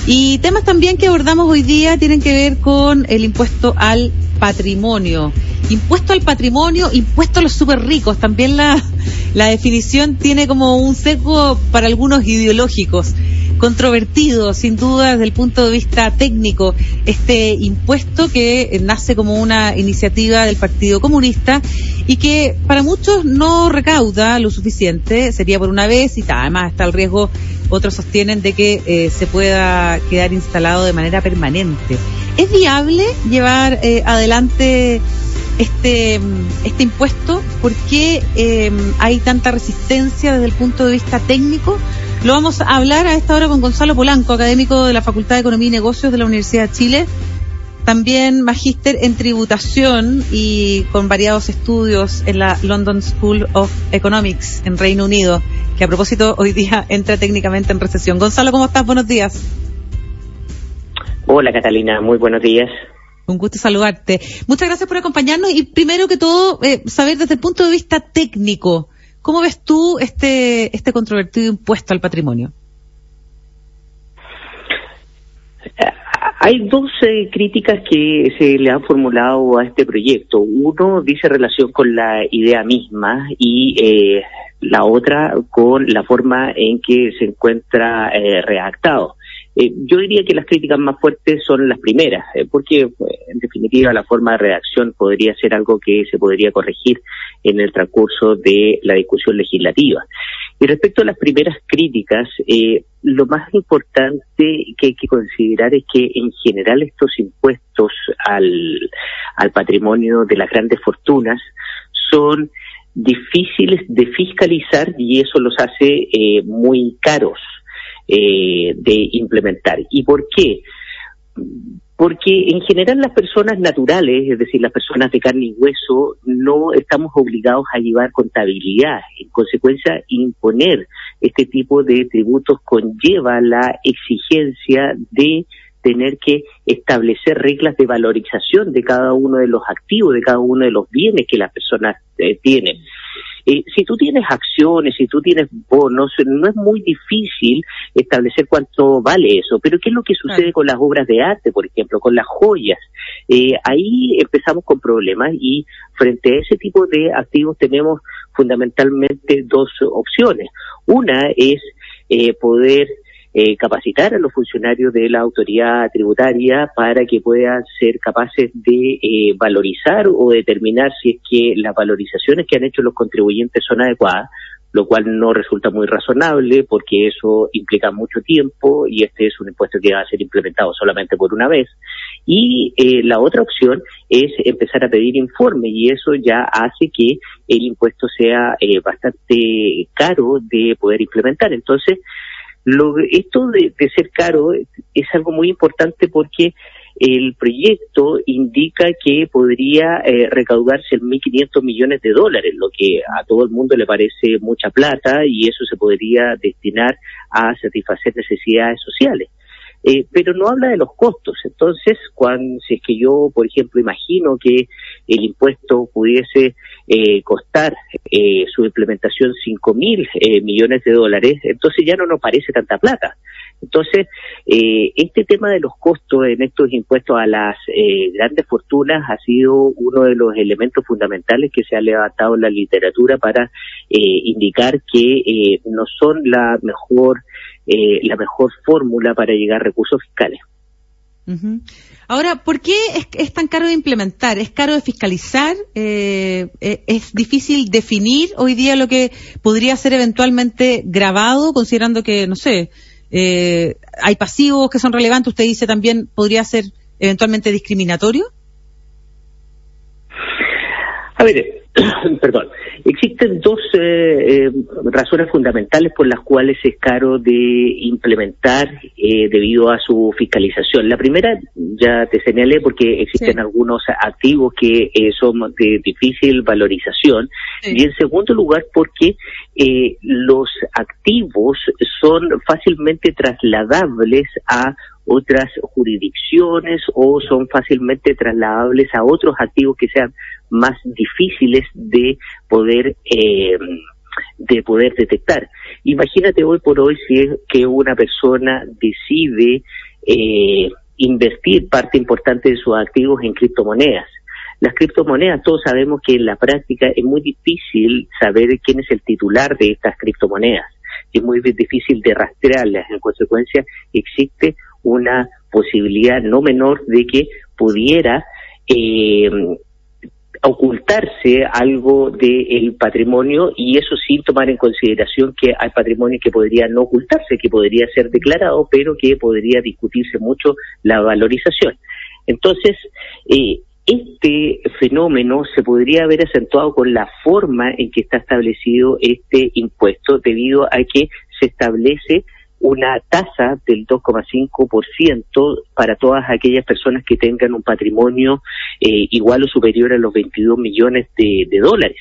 Y temas también que abordamos hoy día tienen que ver con el impuesto al patrimonio. Impuesto al patrimonio, impuesto a los súper ricos. También la definición tiene como un sesgo para algunos ideológicos. Controvertido, sin duda, desde el punto de vista técnico, este impuesto que nace como una iniciativa del Partido Comunista y que para muchos no recauda lo suficiente, sería por una vez y además está el riesgo, otros sostienen, de que se pueda quedar instalado de manera permanente. ¿Es viable llevar adelante este impuesto? ¿Por qué hay tanta resistencia desde el punto de vista técnico? Lo vamos a hablar a esta hora con Gonzalo Polanco, académico de la Facultad de Economía y Negocios de la Universidad de Chile, también magíster en tributación y con variados estudios en la London School of Economics en Reino Unido, que a propósito hoy día entra técnicamente en recesión. Gonzalo, ¿cómo estás? Buenos días. Hola Catalina, muy buenos días. Un gusto saludarte. Muchas gracias por acompañarnos y primero que todo saber desde el punto de vista técnico, ¿cómo ves tú este controvertido impuesto al patrimonio? Hay dos críticas que se le han formulado a este proyecto. Uno dice relación con la idea misma y la otra con la forma en que se encuentra redactado. Yo diría que las críticas más fuertes son las primeras, porque en definitiva la forma de redacción podría ser algo que se podría corregir en el transcurso de la discusión legislativa. Y respecto a las primeras críticas, lo más importante que hay que considerar es que en general estos impuestos al patrimonio de las grandes fortunas son difíciles de fiscalizar y eso los hace muy caros de implementar. ¿Y por qué? Porque en general las personas naturales, es decir, las personas de carne y hueso, no estamos obligados a llevar contabilidad. En consecuencia, imponer este tipo de tributos conlleva la exigencia de tener que establecer reglas de valorización de cada uno de los activos, de cada uno de los bienes que las personas tienen. Si tú tienes acciones, si tú tienes bonos, no es muy difícil establecer cuánto vale eso. Pero ¿qué es lo que sucede con las obras de arte, por ejemplo, con las joyas? Ahí empezamos con problemas y frente a ese tipo de activos tenemos fundamentalmente dos opciones. Una es poder capacitar a los funcionarios de la autoridad tributaria para que puedan ser capaces de valorizar o determinar si es que las valorizaciones que han hecho los contribuyentes son adecuadas, lo cual no resulta muy razonable porque eso implica mucho tiempo y este es un impuesto que va a ser implementado solamente por una vez. Y la otra opción es empezar a pedir informe y eso ya hace que el impuesto sea bastante caro de poder implementar. Entonces, esto de ser caro es algo muy importante porque el proyecto indica que podría recaudarse en $1.500 millones, lo que a todo el mundo le parece mucha plata y eso se podría destinar a satisfacer necesidades sociales. Pero no habla de los costos. Entonces, si es que yo, por ejemplo, imagino que el impuesto pudiese costar su implementación $5.000 millones, entonces ya no nos parece tanta plata. Entonces, este tema de los costos en estos impuestos a las grandes fortunas ha sido uno de los elementos fundamentales que se ha levantado en la literatura para indicar que no son la mejor fórmula para llegar a recursos fiscales. Uh-huh. Ahora, ¿por qué es tan caro de implementar? ¿Es caro de fiscalizar? ¿Es difícil definir hoy día lo que podría ser eventualmente gravado, considerando que, no sé, hay pasivos que son relevantes? Usted dice también podría ser eventualmente discriminatorio. A ver, perdón, existen dos razones fundamentales por las cuales es caro de implementar debido a su fiscalización. La primera, ya te señalé, porque existen algunos activos que son de difícil valorización, y en segundo lugar porque los activos son fácilmente trasladables a otras jurisdicciones o son fácilmente trasladables a otros activos que sean más difíciles de poder detectar. Imagínate hoy por hoy si es que una persona decide invertir parte importante de sus activos en criptomonedas. Las criptomonedas, todos sabemos que en la práctica es muy difícil saber quién es el titular de estas criptomonedas. Es muy difícil de rastrearlas. En consecuencia, existe una posibilidad no menor de que pudiera ocultarse algo del patrimonio, y eso sin tomar en consideración que hay patrimonio que podría no ocultarse, que podría ser declarado, pero que podría discutirse mucho la valorización. Entonces, este fenómeno se podría haber acentuado con la forma en que está establecido este impuesto, debido a que se establece una tasa del 2,5% para todas aquellas personas que tengan un patrimonio igual o superior a los 22 millones de dólares.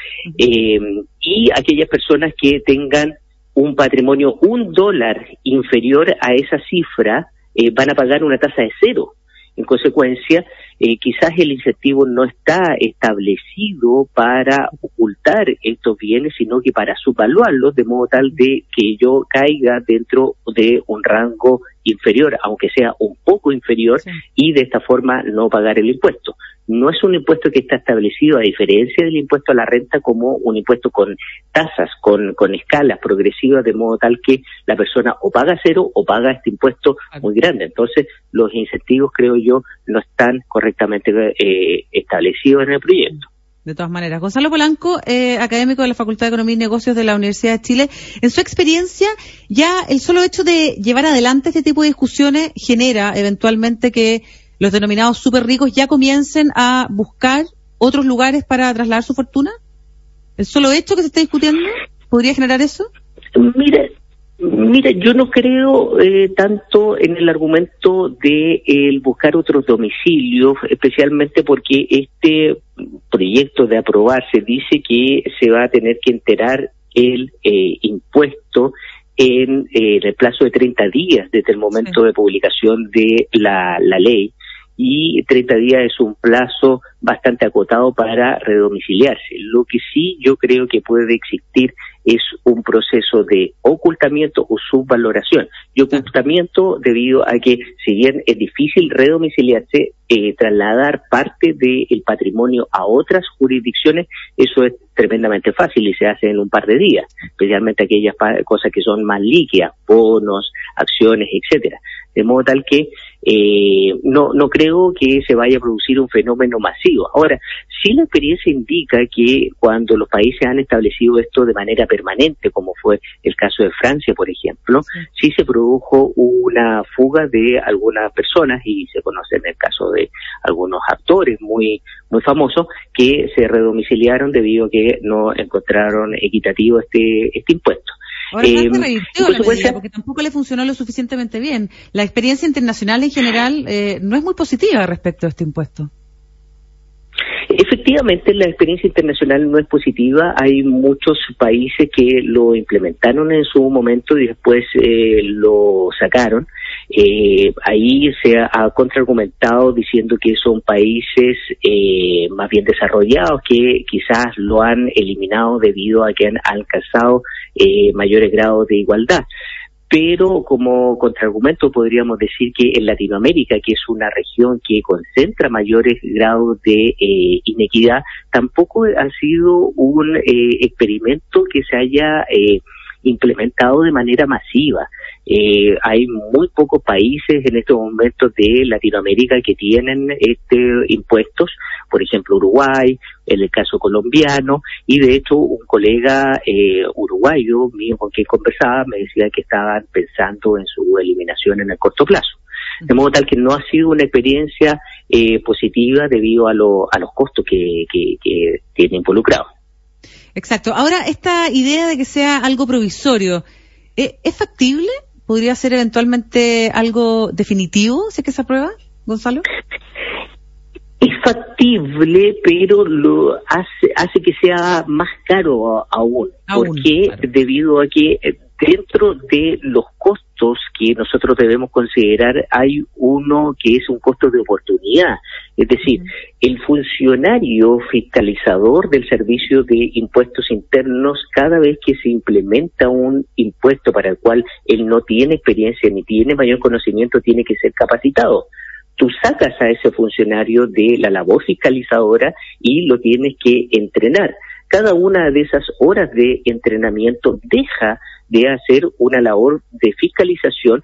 Y aquellas personas que tengan un patrimonio $1 inferior a esa cifra van a pagar una tasa de 0. En consecuencia, quizás el incentivo no está establecido para ocultar estos bienes, sino que para subvaluarlos, de modo tal de que yo caiga dentro de un rango inferior, aunque sea un poco inferior, sí, y de esta forma no pagar el impuesto. No es un impuesto que está establecido, a diferencia del impuesto a la renta, como un impuesto con tasas, con escalas progresivas, de modo tal que la persona o paga 0 o paga este impuesto muy grande. Entonces, los incentivos, creo yo, no están correctamente establecidos en el proyecto. De todas maneras, Gonzalo Polanco, académico de la Facultad de Economía y Negocios de la Universidad de Chile, en su experiencia, ya el solo hecho de llevar adelante este tipo de discusiones genera eventualmente que los denominados súper ricos ya comiencen a buscar otros lugares para trasladar su fortuna. ¿El solo hecho que se está discutiendo podría generar eso? Mira, yo no creo tanto en el argumento de el buscar otros domicilios, especialmente porque este proyecto de aprobarse dice que se va a tener que enterar el impuesto en el plazo de 30 días desde el momento de publicación de la ley, y 30 días es un plazo bastante acotado para redomiciliarse. Lo que sí yo creo que puede existir es un proceso de ocultamiento o subvaloración. Y ocultamiento debido a que, si bien es difícil redomiciliarse, trasladar parte del patrimonio a otras jurisdicciones, eso es tremendamente fácil y se hace en un par de días, especialmente aquellas cosas que son más líquidas, bonos, acciones, etcétera. De modo tal que no creo que se vaya a producir un fenómeno masivo. Ahora, sí la experiencia indica que cuando los países han establecido esto de manera permanente, como fue el caso de Francia, por ejemplo, sí se produjo una fuga de algunas personas, y se conoce en el caso de algunos actores muy famosos que se redomiciliaron debido a que no encontraron equitativo este impuesto. Ahora, porque tampoco le funcionó lo suficientemente bien. La experiencia internacional en general no es muy positiva respecto a este impuesto. Efectivamente, la experiencia internacional no es positiva. Hay muchos países que lo implementaron en su momento y después lo sacaron. Ahí se ha contraargumentado diciendo que son países más bien desarrollados, que quizás lo han eliminado debido a que han alcanzado mayores grados de igualdad. Pero como contraargumento podríamos decir que en Latinoamérica, que es una región que concentra mayores grados de inequidad, tampoco ha sido un experimento que se haya implementado de manera masiva. Hay muy pocos países en estos momentos de Latinoamérica que tienen impuestos, por ejemplo Uruguay, en el caso colombiano, y de hecho un colega uruguayo mío con quien conversaba me decía que estaban pensando en su eliminación en el corto plazo. De modo tal que no ha sido una experiencia positiva debido a los costos que tiene involucrado. Exacto. Ahora, esta idea de que sea algo provisorio, ¿es factible? ¿Podría ser eventualmente algo definitivo si es que se aprueba, Gonzalo? Es factible, pero lo hace que sea más caro aún. ¿Por qué? Claro. Debido a que dentro de los costos costos que nosotros debemos considerar, hay uno que es un costo de oportunidad. Es decir, el funcionario fiscalizador del Servicio de Impuestos Internos, cada vez que se implementa un impuesto para el cual él no tiene experiencia ni tiene mayor conocimiento, tiene que ser capacitado. Tú sacas a ese funcionario de la labor fiscalizadora y lo tienes que entrenar. Cada una de esas horas de entrenamiento deja de hacer una labor de fiscalización,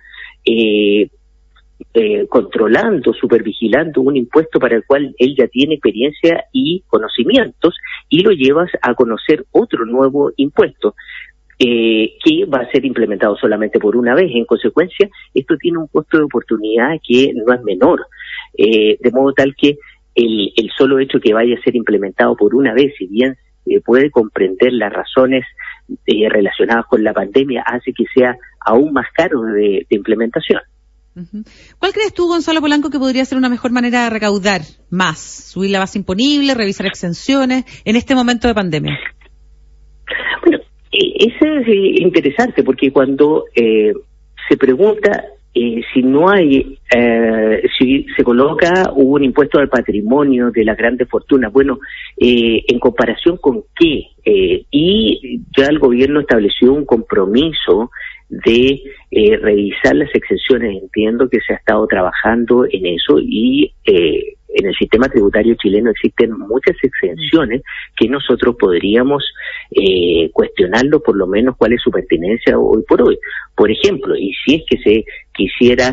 controlando, supervigilando un impuesto para el cual él ya tiene experiencia y conocimientos, y lo llevas a conocer otro nuevo impuesto que va a ser implementado solamente por una vez. En consecuencia, esto tiene un costo de oportunidad que no es menor, de modo tal que el solo hecho que vaya a ser implementado por una vez, si bien puede comprender las razones relacionadas con la pandemia, hace que sea aún más caro de implementación. ¿Cuál crees tú, Gonzalo Polanco, que podría ser una mejor manera de recaudar más? ¿Subir la base imponible, revisar exenciones en este momento de pandemia? Bueno, eso es interesante, porque cuando se pregunta si no hay, si se coloca un impuesto al patrimonio de las grandes fortunas, bueno, ¿en comparación con qué? Y ya el gobierno estableció un compromiso de revisar las exenciones. Entiendo que se ha estado trabajando en eso, y en el sistema tributario chileno existen muchas exenciones que nosotros podríamos cuestionarlo, por lo menos cuál es su pertinencia hoy por hoy. Por ejemplo, y si es que se quisiera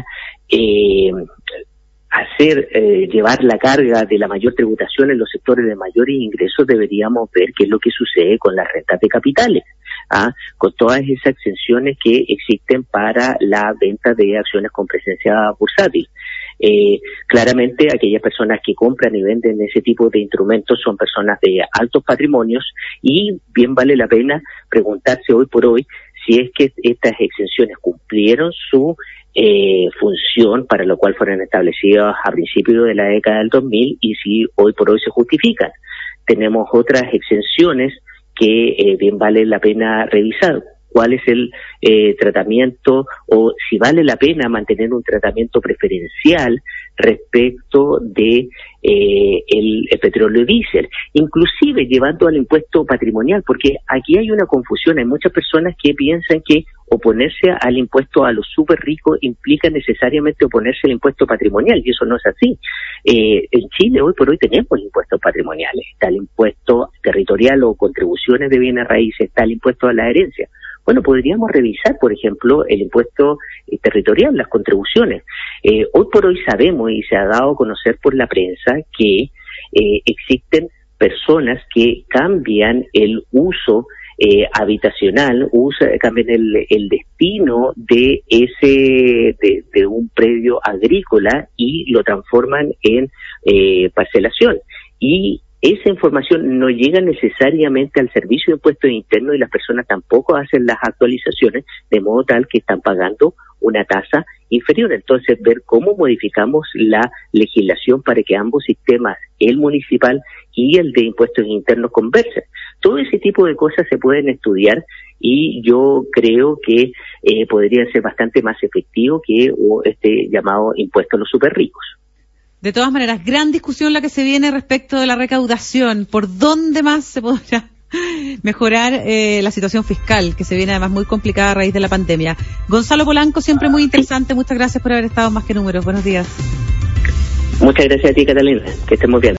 llevar la carga de la mayor tributación en los sectores de mayores ingresos, deberíamos ver qué es lo que sucede con las rentas de capitales, con todas esas exenciones que existen para la venta de acciones con presencia bursátil. Claramente aquellas personas que compran y venden ese tipo de instrumentos son personas de altos patrimonios, y bien vale la pena preguntarse hoy por hoy si es que estas exenciones cumplieron su función para lo cual fueron establecidas a principios de la década del 2000, y si hoy por hoy se justifican. Tenemos otras exenciones que bien vale la pena revisar. ¿Cuál es el tratamiento, o si vale la pena mantener un tratamiento preferencial respecto de el petróleo y diésel, inclusive llevando al impuesto patrimonial? Porque aquí hay una confusión. Hay muchas personas que piensan que oponerse al impuesto a los súper ricos implica necesariamente oponerse al impuesto patrimonial, y eso no es así. En Chile hoy por hoy tenemos impuestos patrimoniales. Está el impuesto territorial o contribuciones de bienes raíces, está el impuesto a la herencia. Bueno, podríamos revisar, por ejemplo, el impuesto territorial, las contribuciones. Hoy por hoy sabemos, y se ha dado a conocer por la prensa, que existen personas que cambian el uso habitacional, cambian el destino de de un predio agrícola y lo transforman en parcelación. Y esa información no llega necesariamente al Servicio de Impuestos Internos, y las personas tampoco hacen las actualizaciones, de modo tal que están pagando una tasa inferior. Entonces, ver cómo modificamos la legislación para que ambos sistemas, el municipal y el de impuestos internos, conversen. Todo ese tipo de cosas se pueden estudiar, y yo creo que podría ser bastante más efectivo que este llamado impuesto a los super ricos. De todas maneras, gran discusión la que se viene respecto de la recaudación. ¿Por dónde más se podrá mejorar la situación fiscal, que se viene además muy complicada a raíz de la pandemia? Gonzalo Polanco, siempre muy interesante. Muchas gracias por haber estado en Más que Números. Buenos días. Muchas gracias a ti, Catalina. Que estemos bien.